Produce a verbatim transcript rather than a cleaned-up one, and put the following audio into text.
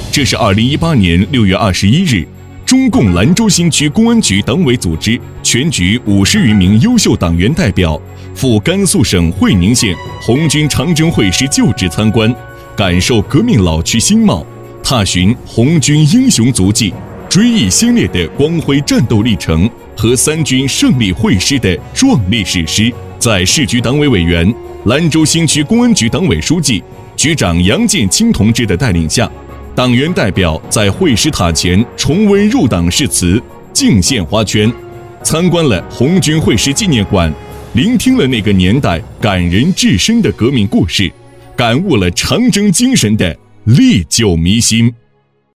这是二零一八年六月二十一日，中共兰州新区公安局党委组织全局五十余名优秀党员代表赴甘肃省会宁县红军长征会师旧址参观，感受革命老区新貌，踏寻红军英雄足迹，追忆先烈的光辉战斗历程和三军胜利会师的壮丽史诗。在市局党委委员、兰州新区公安局党委书记、局长杨建清同志的带领下，党员代表在会师塔前重温入党誓词，敬献花圈，参观了红军会师纪念馆，聆听了那个年代感人至深的革命故事，感悟了长征精神的历久弥新。